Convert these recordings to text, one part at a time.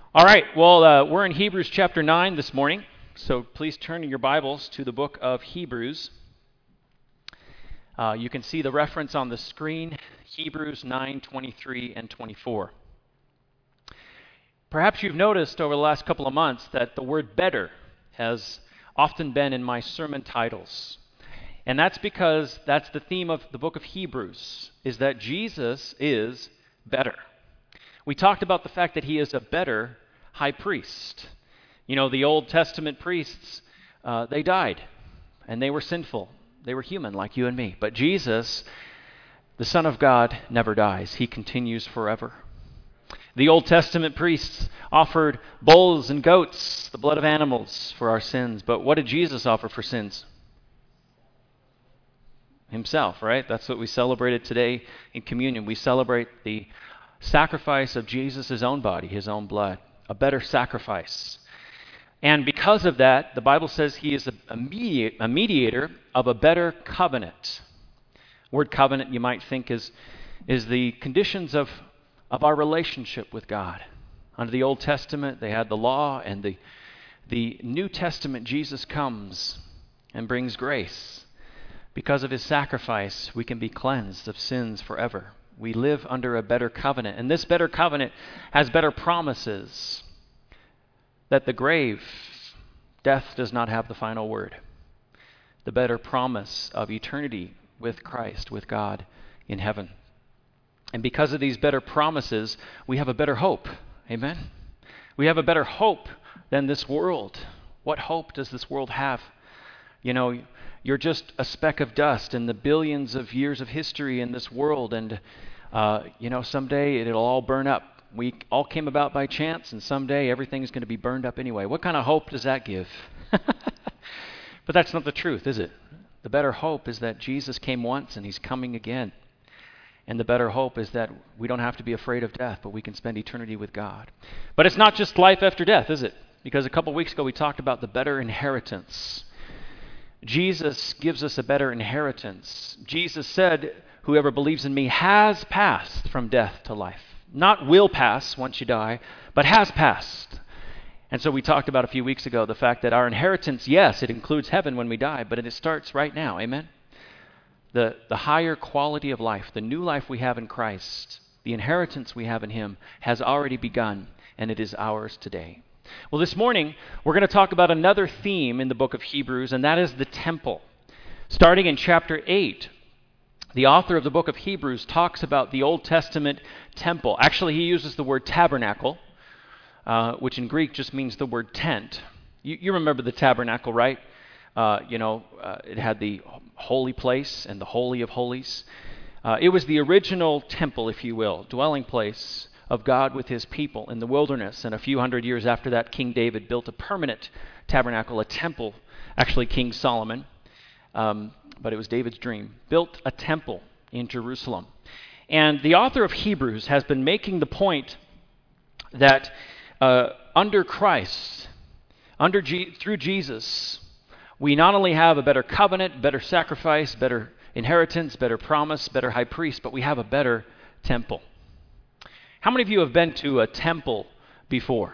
All right, we're in Hebrews chapter 9 this morning, so please turn in your Bibles to the book of Hebrews. You can see the reference on the screen, Hebrews 9:23 and 24. Perhaps you've noticed over the last couple of months that the word better has often been in my sermon titles. And that's because that's the theme of the book of Hebrews, is that Jesus is better. We talked about the fact that he is a better high priest. You know, the Old Testament priests, they died, and they were sinful. They were human like you and me. But Jesus, the Son of God, never dies. He continues forever. The Old Testament priests offered bulls and goats, the blood of animals, for our sins. But what did Jesus offer for sins? Himself, right? That's what we celebrated today in communion. We celebrate the sacrifice of Jesus' own body, his own blood, a better sacrifice. And because of that, the Bible says he is a mediator of a better covenant. Word covenant, you might think, is the conditions of our relationship with God. Under the Old Testament, they had the law, and the New Testament, Jesus comes and brings grace. Because of his sacrifice, we can be cleansed of sins forever. We live under a better covenant. And this better covenant has better promises that the grave, death does not have the final word. The better promise of eternity with Christ, with God in heaven. And because of these better promises, we have a better hope. Amen? We have a better hope than this world. What hope does this world have? You know, you're just a speck of dust in the billions of years of history in this world, and someday it'll all burn up. We all came about by chance, and someday everything's going to be burned up anyway. What kind of hope does that give? But that's not the truth, is it? The better hope is that Jesus came once and he's coming again. And the better hope is that we don't have to be afraid of death, but we can spend eternity with God. But it's not just life after death, is it? Because a couple weeks ago we talked about the better inheritance. Jesus gives us a better inheritance. Jesus said, whoever believes in me has passed from death to life. Not will pass once you die, but has passed. And so we talked about a few weeks ago the fact that our inheritance, yes, it includes heaven when we die, but it starts right now. Amen? The higher quality of life, the new life we have in Christ, the inheritance we have in him has already begun, and it is ours today. Well, this morning, we're going to talk about another theme in the book of Hebrews, and that is the temple. Starting in chapter 8, the author of the book of Hebrews talks about the Old Testament temple. Actually, he uses the word tabernacle, which in Greek just means the word tent. You remember the tabernacle, right? It had the holy place and the holy of holies. It was the original temple, if you will, dwelling place of God with his people in the wilderness. And a few hundred years after that, King David built a permanent tabernacle, a temple. Actually, King Solomon, but it was David's dream, built a temple in Jerusalem. And the author of Hebrews has been making the point that under Christ, through Jesus, we not only have a better covenant, better sacrifice, better inheritance, better promise, better high priest, but we have a better temple. How many of you have been to a temple before?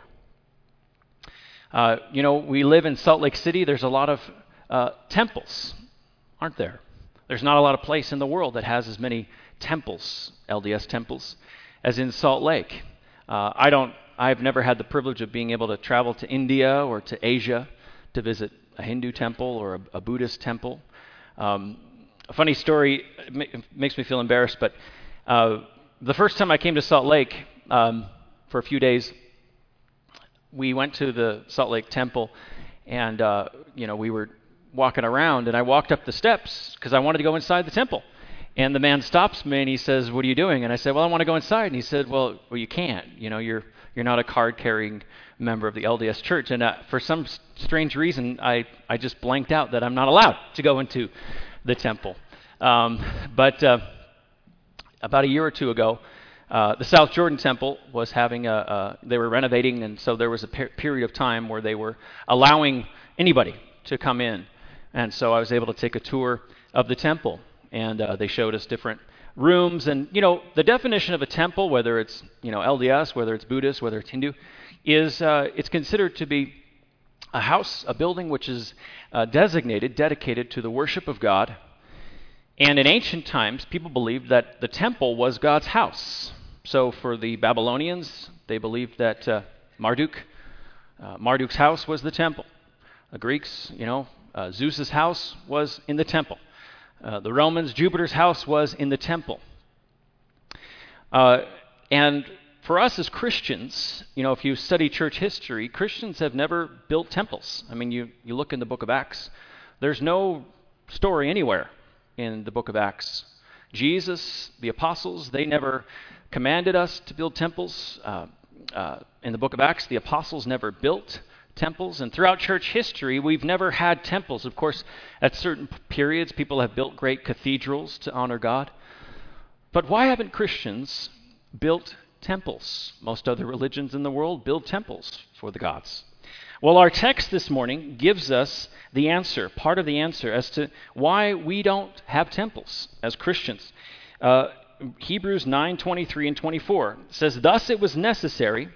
We live in Salt Lake City. There's a lot of temples, aren't there? There's not a lot of place in the world that has as many temples, LDS temples, as in Salt Lake. I've never had the privilege of being able to travel to India or to Asia to visit a Hindu temple or a Buddhist temple. A funny story, it makes me feel embarrassed, but the first time I came to Salt Lake for a few days, we went to the Salt Lake Temple, and we were walking around, and I walked up the steps because I wanted to go inside the temple. And the man stops me and he says, "What are you doing?" And I said, "Well, I want to go inside." And he said, "Well, you can't. You're not a card-carrying member of the LDS Church." And for some strange reason, I just blanked out that I'm not allowed to go into the temple. But about a year or two ago, the South Jordan Temple was having they were renovating, and so there was a period of time where they were allowing anybody to come in. And so I was able to take a tour of the temple, and they showed us different rooms. And, the definition of a temple, whether it's, LDS, whether it's Buddhist, whether it's Hindu, is it's considered to be a house, a building which is dedicated to the worship of God. And in ancient times, people believed that the temple was God's house. So for the Babylonians, they believed that Marduk's house was the temple. The Greeks, Zeus's house was in the temple. The Romans, Jupiter's house was in the temple. And for us as Christians, if you study church history, Christians have never built temples. I mean, you look in the book of Acts, there's no story anywhere in the book of Acts. Jesus, the apostles, they never commanded us to build temples. In the book of Acts, the apostles never built temples. And throughout church history, we've never had temples. Of course, at certain periods, people have built great cathedrals to honor God. But why haven't Christians built temples? Most other religions in the world build temples for the gods. Well, our text this morning gives us the answer, part of the answer, as to why we don't have temples as Christians. Hebrews 9:23 and 24 says, "Thus it was necessary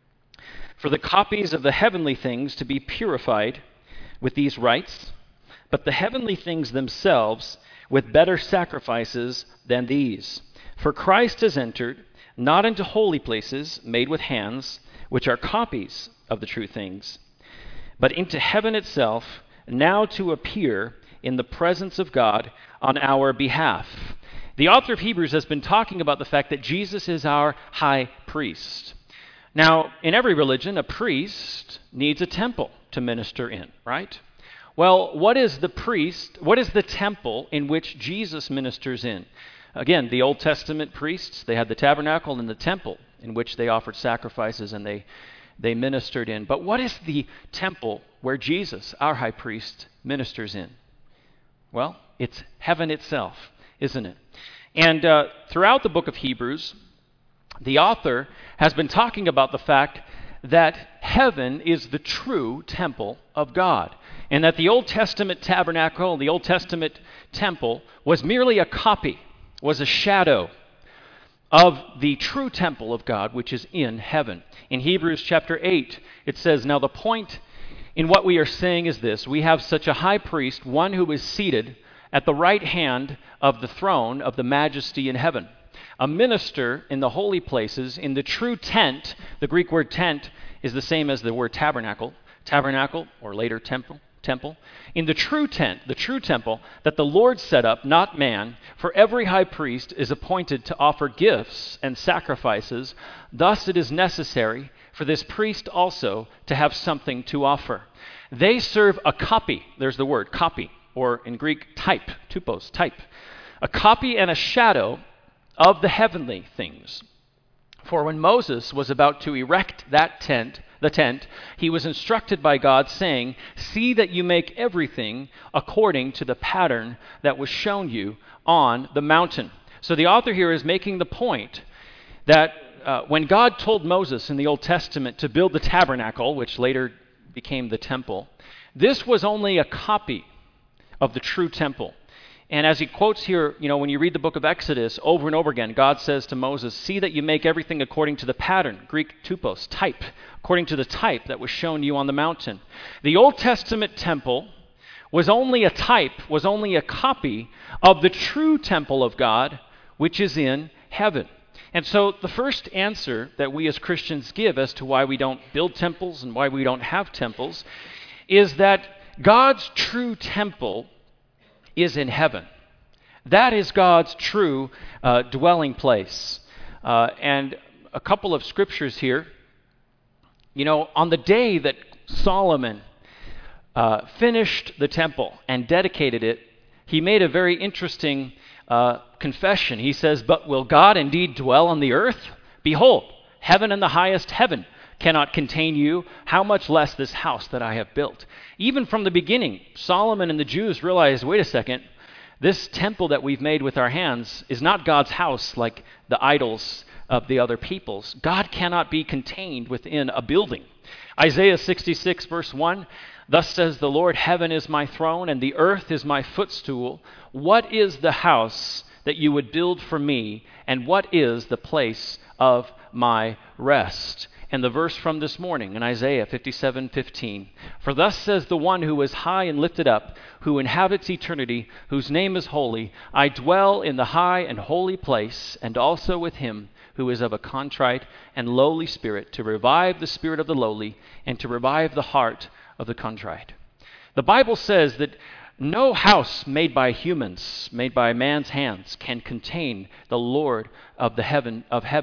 for the copies of the heavenly things to be purified with these rites, but the heavenly things themselves with better sacrifices than these. For Christ has entered not into holy places made with hands, which are copies of the true things, but into heaven itself, now to appear in the presence of God on our behalf." The author of Hebrews has been talking about the fact that Jesus is our high priest. Now, in every religion, a priest needs a temple to minister in, right? Well, what is the temple in which Jesus ministers in? Again, the Old Testament priests, they had the tabernacle and the temple in which they offered sacrifices and they ministered in. But what is the temple where Jesus, our high priest, ministers in? Well, it's heaven itself, isn't it? And throughout the book of Hebrews, the author has been talking about the fact that heaven is the true temple of God, and that the Old Testament tabernacle, the Old Testament temple, was merely a copy, was a shadow of the true temple of God, which is in heaven. In Hebrews chapter 8, it says, "Now the point in what we are saying is this: we have such a high priest, one who is seated at the right hand of the throne of the majesty in heaven, a minister in the holy places, in the true tent." The Greek word tent is the same as the word tabernacle, or later temple. "In the true tent, the true temple that the Lord set up, not man, for every high priest is appointed to offer gifts and sacrifices. Thus it is necessary for this priest also to have something to offer. They serve a copy," there's the word, copy, or in Greek, type, tupos, type, "a copy and a shadow of the heavenly things. For when Moses was about to erect the tent, he was instructed by God, saying, 'See that you make everything according to the pattern that was shown you on the mountain.'" So the author here is making the point that when God told Moses in the Old Testament to build the tabernacle, which later became the temple, this was only a copy of the true temple. And as he quotes here, when you read the book of Exodus over and over again, God says to Moses, "See that you make everything according to the pattern," Greek tupos, type, according to the type that was shown you on the mountain. The Old Testament temple was only a type, was only a copy of the true temple of God, which is in heaven. And so the first answer that we as Christians give as to why we don't build temples and why we don't have temples is that God's true temple is in heaven. That is God's true dwelling place. And a couple of scriptures here. On the day that Solomon finished the temple and dedicated it, he made a very interesting confession. He says, "But will God indeed dwell on the earth? Behold, heaven and the highest heaven cannot contain you, how much less this house that I have built." Even from the beginning, Solomon and the Jews realized, wait a second, this temple that we've made with our hands is not God's house like the idols of the other peoples. God cannot be contained within a building. Isaiah 66 verse 1, "Thus says the Lord, heaven is my throne and the earth is my footstool. What is the house that you would build for me, and what is the place of my rest? And the verse from this morning in Isaiah 57:15. For thus says the one who is high and lifted up, who inhabits eternity, whose name is holy, I dwell in the high and holy place, and also with him who is of a contrite and lowly spirit, to revive the spirit of the lowly, and to revive the heart of the contrite. The Bible says that no house made by humans, made by man's hands, can contain the Lord of heaven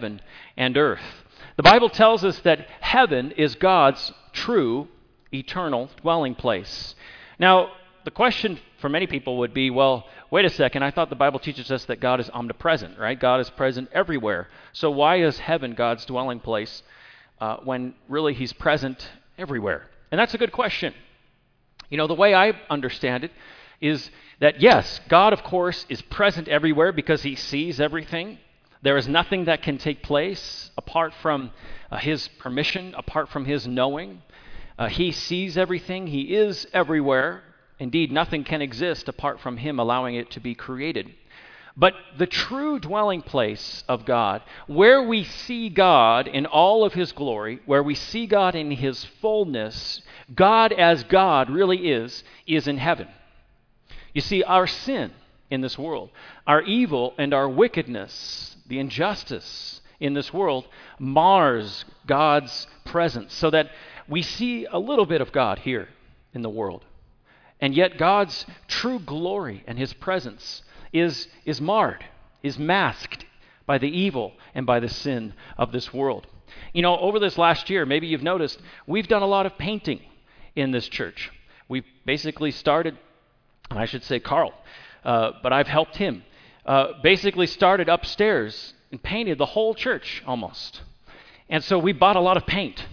and earth. The Bible tells us that heaven is God's true, eternal dwelling place. Now, the question for many people would be, well, wait a second, I thought the Bible teaches us that God is omnipresent, right? God is present everywhere. So why is heaven God's dwelling place when really he's present everywhere? And that's a good question. You know, the way I understand it is that, yes, God, of course, is present everywhere because he sees everything. There is nothing that can take place apart from his permission, apart from his knowing. He sees everything. He is everywhere. Indeed, nothing can exist apart from him allowing it to be created. But the true dwelling place of God, where we see God in all of his glory, where we see God in his fullness, God as God really is in heaven. You see, our sin in this world, our evil and our wickedness, the injustice in this world mars God's presence so that we see a little bit of God here in the world. And yet God's true glory and his presence is marred, is masked by the evil and by the sin of this world. You know, over this last year, maybe you've noticed, we've done a lot of painting in this church. We've basically started, and I should say Carl, but I've helped him, basically started upstairs and painted the whole church almost. And so we bought a lot of paint,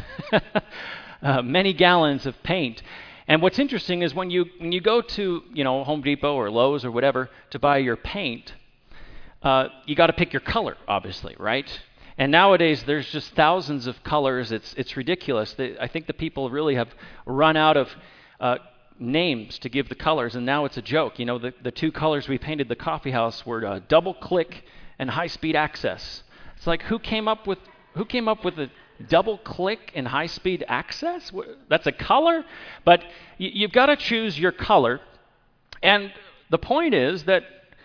many gallons of paint. And what's interesting is when you go to, you know, Home Depot or Lowe's or whatever to buy your paint, you got to pick your color, obviously, right? And nowadays there's just thousands of colors. It's ridiculous. I think the people really have run out of names to give the colors, and now it's a joke. You know, the two colors we painted the coffee house were double click and high speed access. It's like who came up with a double click and high speed access? That's a color? But you've got to choose your color. And the point is that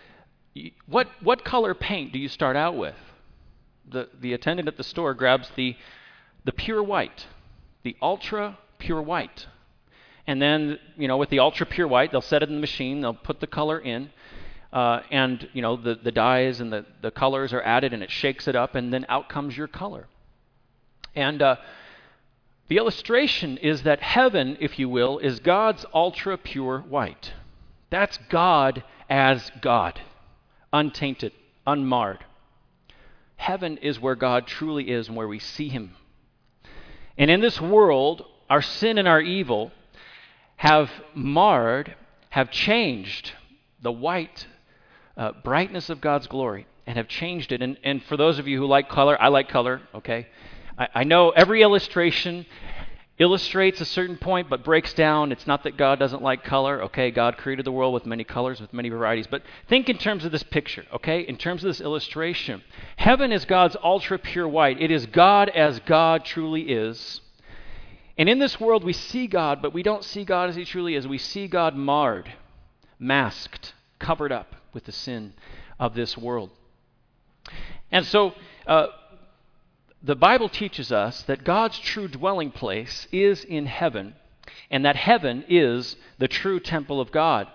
what color paint do you start out with? The attendant at the store grabs the pure white, the ultra pure white. And then, you know, with the ultra pure white, they'll set it in the machine, they'll put the color in, and, you know, the dyes and the colors are added and it shakes it up, and then out comes your color. And the illustration is that heaven, if you will, is God's ultra pure white. That's God as God, untainted, unmarred. Heaven is where God truly is and where we see him. And in this world, our sin and our evil have marred, have changed the white brightness of God's glory and have changed it. And for those of you who like color, I like color, okay? I know every illustration illustrates a certain point but breaks down. It's not that God doesn't like color, okay? God created the world with many colors, with many varieties. But think in terms of this picture, okay? In terms of this illustration. Heaven is God's ultra pure white. It is God as God truly is. And in this world we see God, but we don't see God as he truly is. We see God marred, masked, covered up with the sin of this world. And so the Bible teaches us that God's true dwelling place is in heaven, and that heaven is the true temple of God.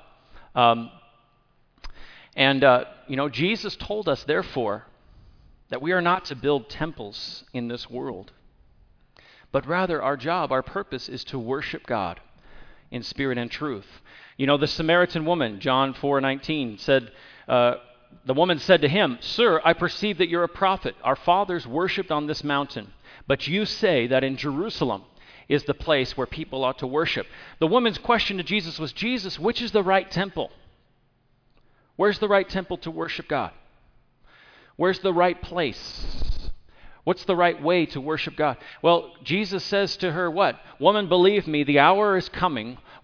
Jesus told us, therefore, that we are not to build temples in this world, but rather our job, our purpose is to worship God in spirit and truth. You know, the Samaritan woman, John 4:19, said, the woman said to him, "Sir, I perceive that you're a prophet. Our fathers worshipped on this mountain, but you say that in Jerusalem is the place where people ought to worship." The woman's question to Jesus was, Jesus, which is the right temple? Where's the right temple to worship God? Where's the right place? What's the right way to worship God? Well, Jesus says to her, what? "Woman, believe me, the hour is coming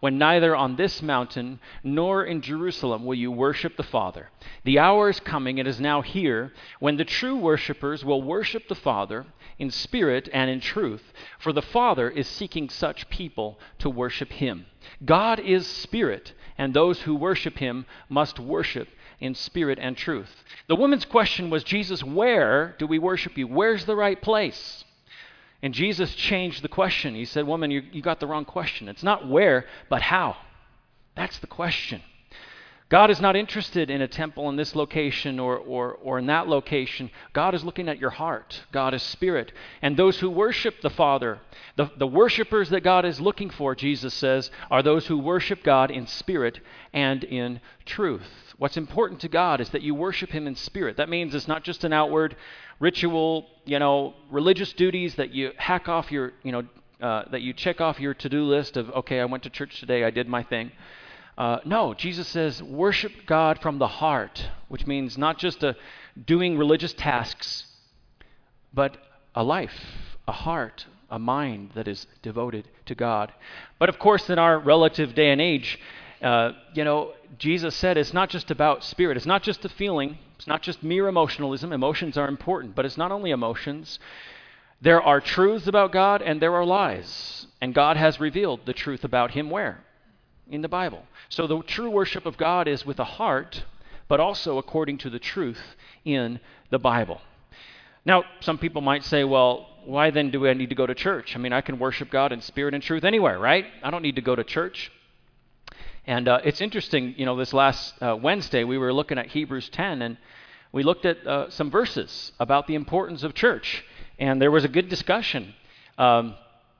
when neither on this mountain nor in Jerusalem will you worship the Father. The hour is coming, and is now here, when the true worshipers will worship the Father in spirit and in truth, for the Father is seeking such people to worship him. God is spirit, and those who worship him must worship in spirit and truth. The woman's question was, Jesus, where do we worship you? Where's the right place? And Jesus changed the question. He said, woman, you got the wrong question. It's not where, but how. That's the question. God is not interested in a temple in this location or in that location. God is looking at your heart. God is spirit. And those who worship the Father, the worshipers that God is looking for, Jesus says, are those who worship God in spirit and in truth. What's important to God is that you worship him in spirit. That means it's not just an outward ritual, religious duties that you hack off your, that you check off your to-do list of, okay, I went to church today, I did my thing. No, Jesus says worship God from the heart, which means not just doing religious tasks, but a life, a heart, a mind that is devoted to God. But of course, in our relative day and age, Jesus said it's not just about spirit. It's not just a feeling. It's not just mere emotionalism. Emotions are important, but it's not only emotions. There are truths about God and there are lies. And God has revealed the truth about him where? In the Bible. So the true worship of God is with a heart, but also according to the truth in the Bible. Now, some people might say, well, why then do I need to go to church? I mean, I can worship God in spirit and truth anywhere, right? I don't need to go to church. And it's interesting, this last Wednesday we were looking at Hebrews 10, and we looked at some verses about the importance of church. And there was a good discussion. The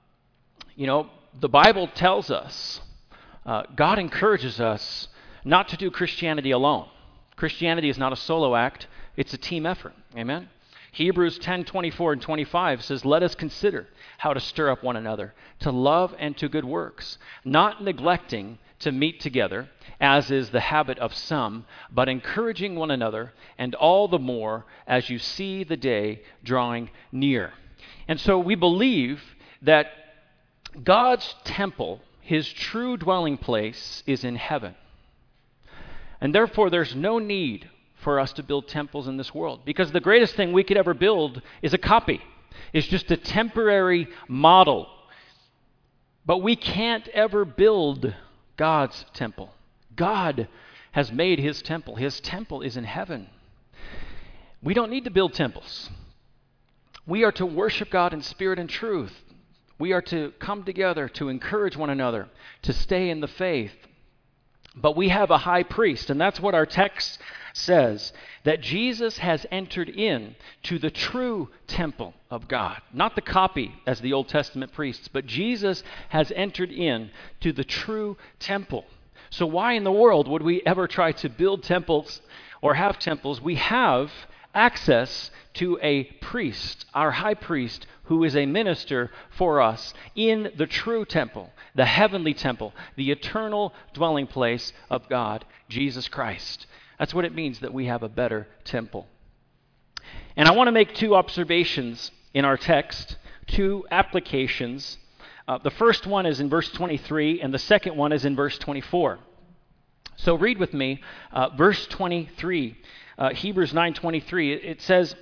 Bible tells us, God encourages us not to do Christianity alone. Christianity is not a solo act, it's a team effort. Amen? Hebrews 10:24 and 25 says, let us consider how to stir up one another to love and to good works, not neglecting to meet together, as is the habit of some, but encouraging one another, and all the more as you see the day drawing near. And so we believe that God's temple, his true dwelling place, is in heaven. And therefore there's no need for us to build temples in this world, because the greatest thing we could ever build is a copy. It's just a temporary model. But we can't ever build God's temple. God has made his temple. His temple is in heaven. We don't need to build temples. We are to worship God in spirit and truth. We are to come together to encourage one another, to stay in the faith. But we have a high priest, and that's what our text says, that Jesus has entered in to the true temple of God. Not the copy as the Old Testament priests, but Jesus has entered in to the true temple. So why in the world would we ever try to build temples or have temples? We have access to a priest, our high priest, who is a minister for us in the true temple, the heavenly temple, the eternal dwelling place of God, Jesus Christ. That's what it means that we have a better temple. And I want to make two observations in our text, two applications. The first one is in verse 23, and the second one is in verse 24. So read with me verse 23, Hebrews 9:23. It says,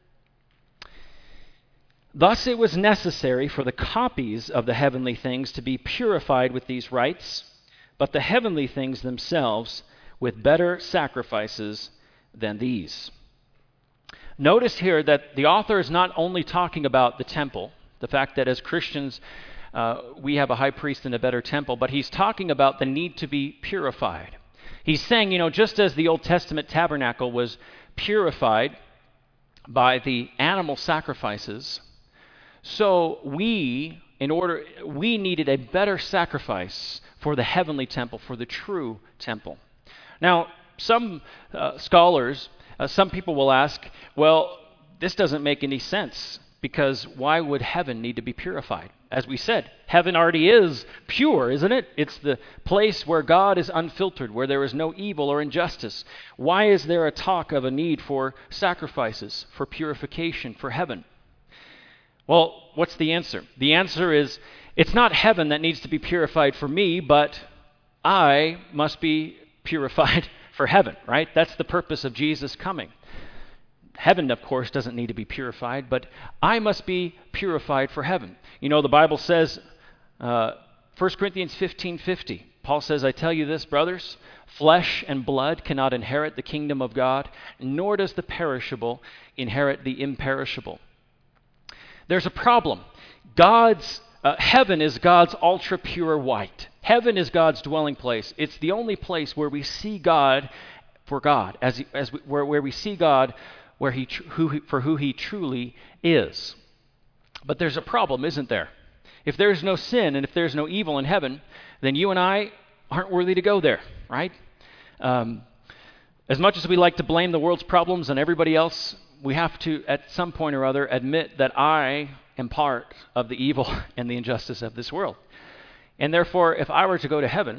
thus it was necessary for the copies of the heavenly things to be purified with these rites, but the heavenly things themselves with better sacrifices than these. Notice here that the author is not only talking about the temple, the fact that as Christians we have a high priest and a better temple, but he's talking about the need to be purified. He's saying, just as the Old Testament tabernacle was purified by the animal sacrifices, so we needed a better sacrifice for the heavenly temple, for the true temple. Now, some scholars, some people will ask, well, this doesn't make any sense, because why would heaven need to be purified? As we said, heaven already is pure, isn't it? It's the place where God is unfiltered, where there is no evil or injustice. Why is there a talk of a need for sacrifices, for purification, for heaven? Well, what's the answer? The answer is, it's not heaven that needs to be purified for me, but I must be purified for heaven, right? That's the purpose of Jesus coming. Heaven, of course, doesn't need to be purified, but I must be purified for heaven. You know, the Bible says, 1 Corinthians 15:50, Paul says, I tell you this, brothers, flesh and blood cannot inherit the kingdom of God, nor does the perishable inherit the imperishable. There's a problem. Heaven is God's ultra-pure white. Heaven is God's dwelling place. It's the only place where we see God for God, where we see God for who He truly is. But there's a problem, isn't there? If there's no sin and if there's no evil in heaven, then you and I aren't worthy to go there, right? As much as we like to blame the world's problems on everybody else, we have to, at some point or other, admit that I am part of the evil and the injustice of this world. And therefore, if I were to go to heaven,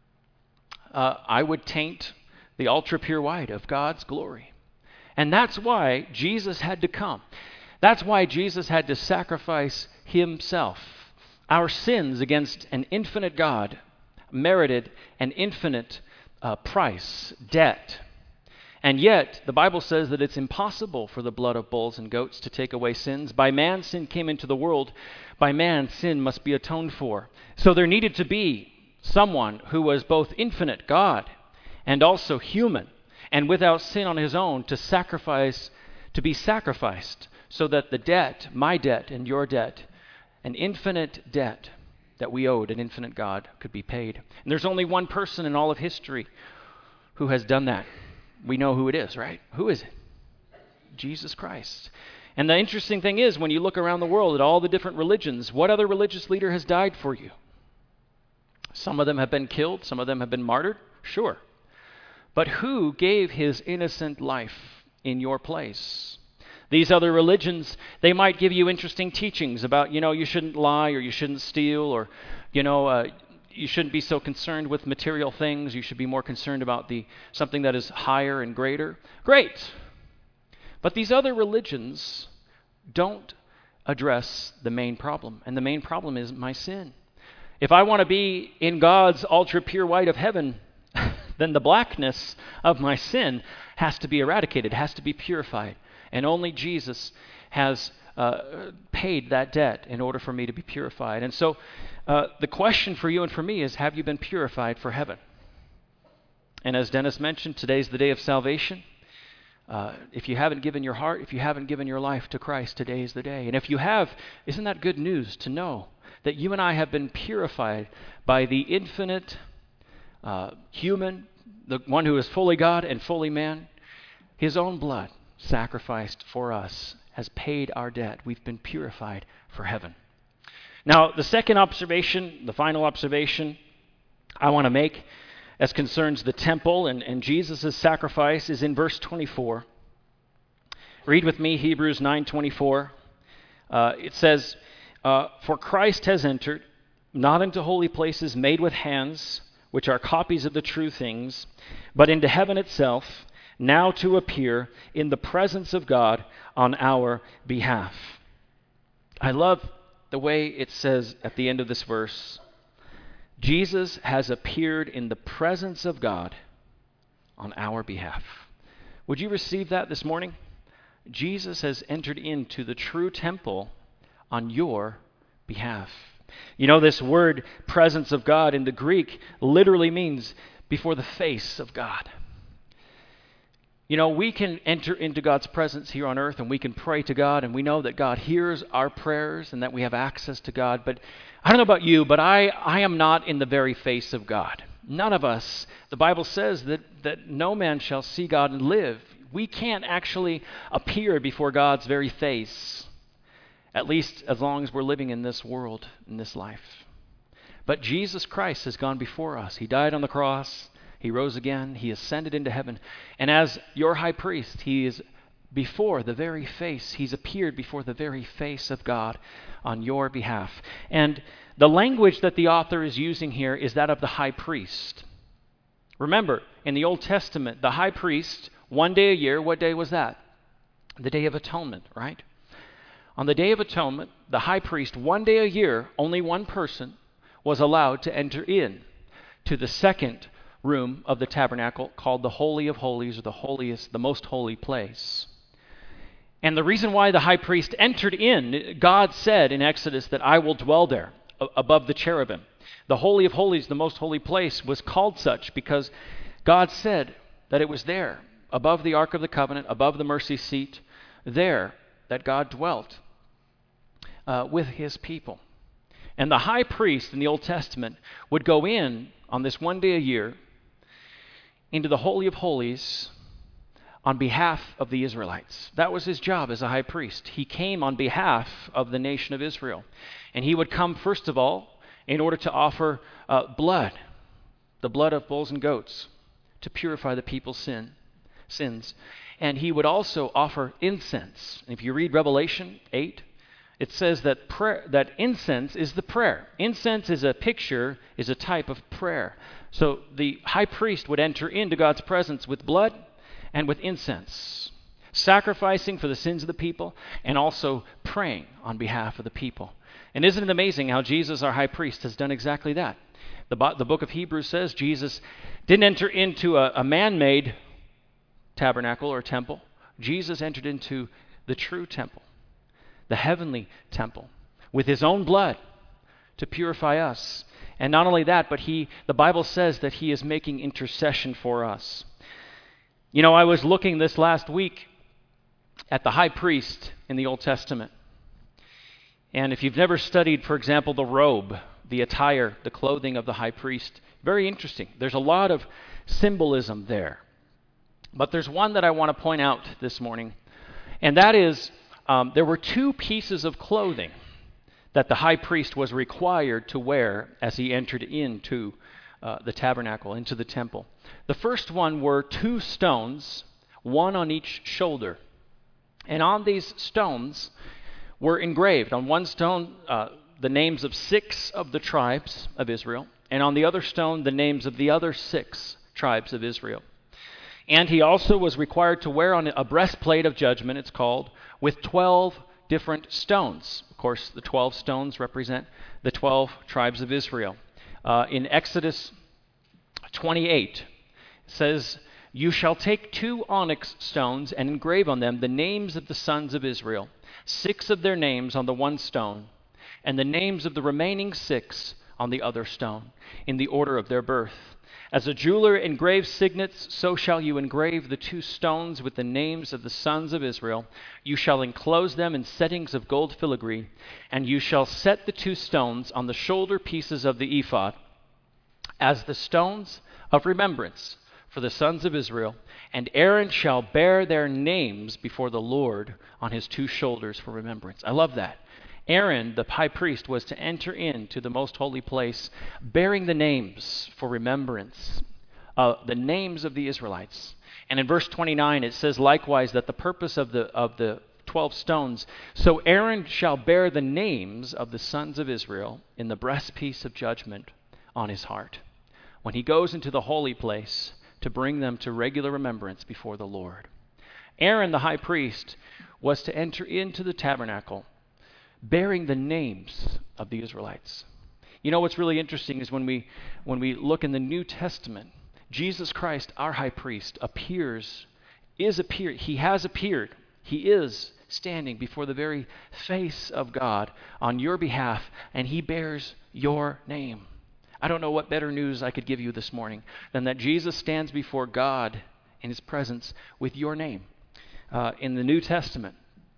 I would taint the ultra-pure white of God's glory. And that's why Jesus had to come. That's why Jesus had to sacrifice Himself. Our sins against an infinite God merited an infinite price, debt. And yet, the Bible says that it's impossible for the blood of bulls and goats to take away sins. By man, sin came into the world. By man, sin must be atoned for. So there needed to be someone who was both infinite God and also human, and without sin on his own, to be sacrificed, so that the debt, my debt and your debt, an infinite debt that we owed an infinite God, could be paid. And there's only one person in all of history who has done that. We know who it is, right? Who is it? Jesus Christ. And the interesting thing is, when you look around the world at all the different religions, what other religious leader has died for you? Some of them have been killed, some of them have been martyred, sure. But who gave his innocent life in your place? These other religions, they might give you interesting teachings about, you shouldn't lie, or you shouldn't steal, or, you shouldn't be so concerned with material things. You should be more concerned about something that is higher and greater. Great. But these other religions don't address the main problem. And the main problem is my sin. If I want to be in God's ultra-pure white of heaven, then the blackness of my sin has to be eradicated, has to be purified. And only Jesus has paid that debt in order for me to be purified. And so the question for you and for me is, have you been purified for heaven? And as Dennis mentioned, today's the day of salvation. If you haven't given your heart, if you haven't given your life to Christ, today is the day. And if you have, isn't that good news to know that you and I have been purified by the infinite human, the one who is fully God and fully man? His own blood sacrificed for us has paid our debt. We've been purified for heaven. Now, the second observation, the final observation I want to make as concerns the temple and Jesus' sacrifice is in verse 24. Read with me Hebrews 9:24. It says, "For Christ has entered, not into holy places made with hands, which are copies of the true things, but into heaven itself, now to appear in the presence of God on our behalf." I love the way it says at the end of this verse, Jesus has appeared in the presence of God on our behalf. Would you receive that this morning? Jesus has entered into the true temple on your behalf. You know, this word presence of God in the Greek literally means before the face of God. You know, we can enter into God's presence here on earth and we can pray to God, and we know that God hears our prayers and that we have access to God. But I don't know about you, but I am not in the very face of God. None of us. The Bible says that no man shall see God and live. We can't actually appear before God's very face, at least as long as we're living in this world, in this life. But Jesus Christ has gone before us. He died on the cross. He rose again. He ascended into heaven. And as your high priest, he is before the very face. He's appeared before the very face of God on your behalf. And the language that the author is using here is that of the high priest. Remember, in the Old Testament, the high priest, one day a year, what day was that? The Day of Atonement, right? On the Day of Atonement, the high priest, one day a year, only one person was allowed to enter in to the second room of the tabernacle called the Holy of Holies, or the holiest, the most holy place. And the reason why the high priest entered in, God said in Exodus that I will dwell there above the cherubim. The Holy of Holies, the most holy place, was called such because God said that it was there, above the Ark of the Covenant, above the mercy seat, there that God dwelt with his people. And the high priest in the Old Testament would go in on this one day a year into the Holy of Holies on behalf of the Israelites. That was his job as a high priest. He came on behalf of the nation of Israel. And he would come, first of all, in order to offer blood, the blood of bulls and goats, to purify the people's sins. And he would also offer incense. And if you read Revelation 8, it says that that incense is the prayer. Incense is a picture, is a type of prayer. So the high priest would enter into God's presence with blood and with incense, sacrificing for the sins of the people and also praying on behalf of the people. And isn't it amazing how Jesus, our high priest, has done exactly that? The book of Hebrews says Jesus didn't enter into a man-made tabernacle or temple. Jesus entered into the true temple, the heavenly temple, with his own blood to purify us. And not only that, but the Bible says that he is making intercession for us. You know, I was looking this last week at the high priest in the Old Testament. And if you've never studied, for example, the robe, the attire, the clothing of the high priest, very interesting. There's a lot of symbolism there. But there's one that I want to point out this morning, and that is there were two pieces of clothing that the high priest was required to wear as he entered into the tabernacle, into the temple. The first one were two stones, one on each shoulder. And on these stones were engraved, on one stone, the names of 6 of the tribes of Israel, and on the other stone, the names of the other 6 tribes of Israel. And he also was required to wear on a breastplate of judgment, it's called, with 12 different stones. Of course, the 12 stones represent the 12 tribes of Israel. In Exodus 28, it says, "You shall take 2 onyx stones and engrave on them the names of the sons of Israel, 6 of their names on the one stone, and the names of the remaining 6 on the other stone, in the order of their birth. As a jeweler engraves signets, so shall you engrave the 2 stones with the names of the sons of Israel. You shall enclose them in settings of gold filigree, and you shall set the 2 stones on the shoulder pieces of the ephod as the stones of remembrance for the sons of Israel, and Aaron shall bear their names before the Lord on his 2 shoulders for remembrance." I love that. Aaron, the high priest, was to enter into the most holy place bearing the names for remembrance, the names of the Israelites. And in verse 29 it says likewise that the purpose of the 12 stones, "So Aaron shall bear the names of the sons of Israel in the breastpiece of judgment on his heart, when he goes into the holy place to bring them to regular remembrance before the Lord." Aaron, the high priest, was to enter into the tabernacle bearing the names of the Israelites. You know what's really interesting is when we look in the New Testament, Jesus Christ, our high priest, he has appeared. He is standing before the very face of God on your behalf, and he bears your name. I don't know what better news I could give you this morning than that Jesus stands before God in his presence with your name. In the New Testament,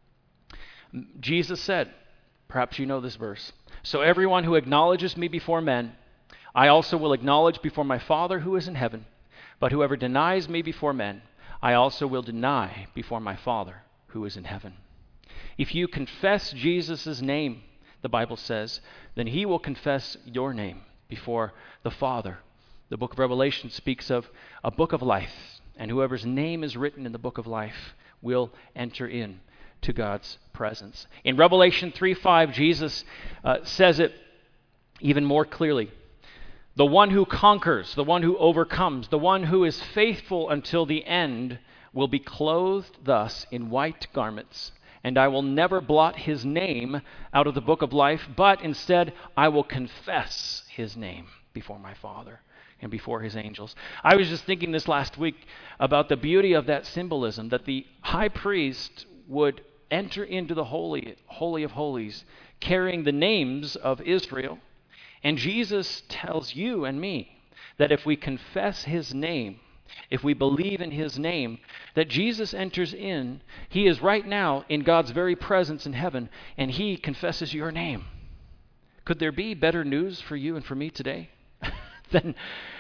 Jesus said, perhaps you know this verse, "So everyone who acknowledges me before men, I also will acknowledge before my Father who is in heaven. But whoever denies me before men, I also will deny before my Father who is in heaven." If you confess Jesus' name, the Bible says, then he will confess your name before the Father. The book of Revelation speaks of a book of life, and whoever's name is written in the book of life will enter in to God's presence. In Revelation 3:5, Jesus says it even more clearly. The one who conquers, the one who overcomes, the one who is faithful until the end will be clothed thus in white garments, and I will never blot his name out of the book of life, but instead I will confess his name before my Father. and before his angels. I was just thinking this last week about the beauty of that symbolism, that the high priest would enter into the Holy of Holies carrying the names of Israel. And Jesus tells you and me that if we confess his name, if we believe in his name, that Jesus enters in. He is right now in God's very presence in heaven, and he confesses your name. Could there be better news for you and for me today? Then,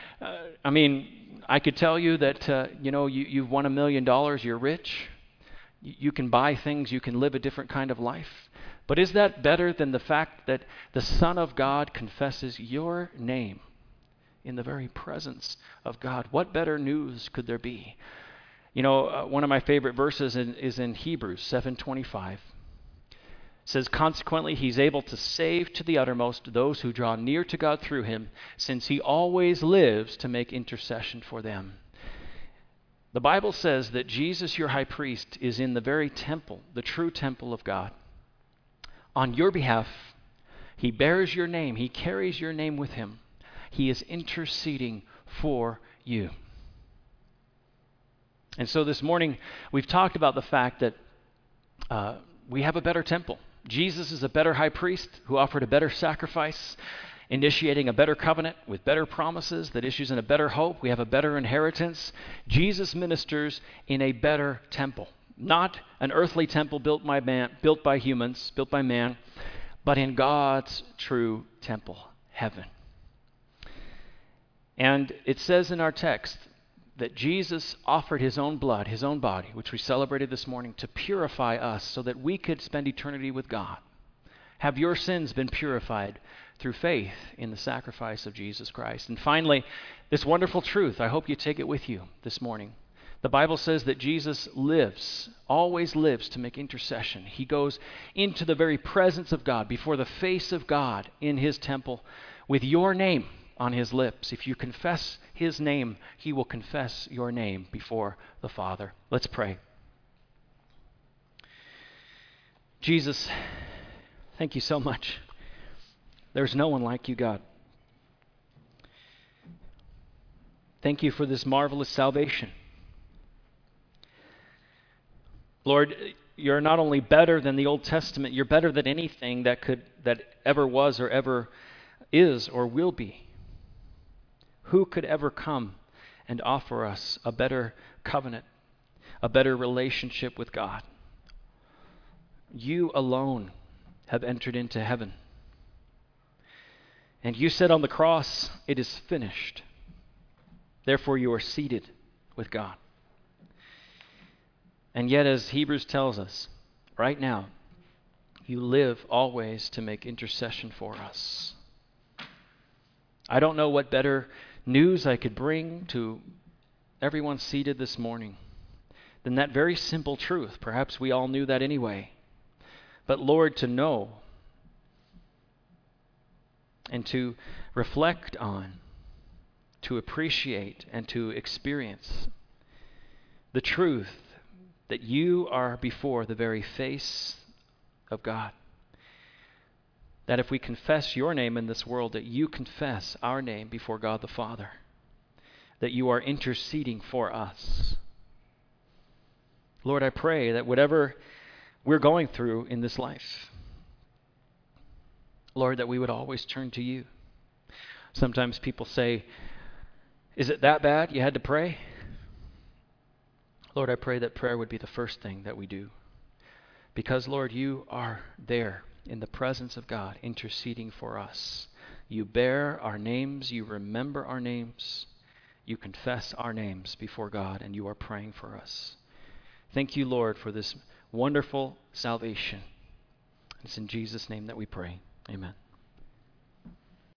I could tell you that, you've won $1 million, you're rich, you can buy things, you can live a different kind of life. But is that better than the fact that the Son of God confesses your name in the very presence of God? What better news could there be? One of my favorite verses is in Hebrews 7:25. It says, consequently, he's able to save to the uttermost those who draw near to God through him, since he always lives to make intercession for them. The Bible says that Jesus, your high priest, is in the very temple, the true temple of God. On your behalf, he bears your name. He carries your name with him. He is interceding for you. And so this morning, we've talked about the fact that we have a better temple. Jesus is a better high priest who offered a better sacrifice, initiating a better covenant with better promises that issues in a better hope. We have a better inheritance. Jesus ministers in a better temple. Not an earthly temple built by humans, built by man, but in God's true temple, heaven. And it says in our text that Jesus offered his own blood, his own body, which we celebrated this morning, to purify us so that we could spend eternity with God. Have your sins been purified through faith in the sacrifice of Jesus Christ? And finally, this wonderful truth, I hope you take it with you this morning. The Bible says that Jesus lives, always lives to make intercession. He goes into the very presence of God, before the face of God in his temple, with your name on his lips. If you confess his name, he will confess your name before the Father. Let's pray. Jesus, thank you so much. There's no one like you, God. Thank you for this marvelous salvation. Lord, you're not only better than the Old Testament, you're better than anything that ever was or ever is or will be. Who could ever come and offer us a better covenant, a better relationship with God? You alone have entered into heaven. And you said on the cross, it is finished. Therefore you are seated with God. And yet, as Hebrews tells us, right now, you live always to make intercession for us. I don't know what better news I could bring to everyone seated this morning than that very simple truth. Perhaps we all knew that anyway. But Lord, to know and to reflect on, to appreciate and to experience the truth that you are before the very face of God. That if we confess your name in this world, that you confess our name before God the Father. That you are interceding for us. Lord, I pray that whatever we're going through in this life, Lord, that we would always turn to you. Sometimes people say, is it that bad you had to pray? Lord, I pray that prayer would be the first thing that we do. Because, Lord, you are there in the presence of God, interceding for us. You bear our names, you remember our names, you confess our names before God, and you are praying for us. Thank you, Lord, for this wonderful salvation. It's in Jesus' name that we pray. Amen.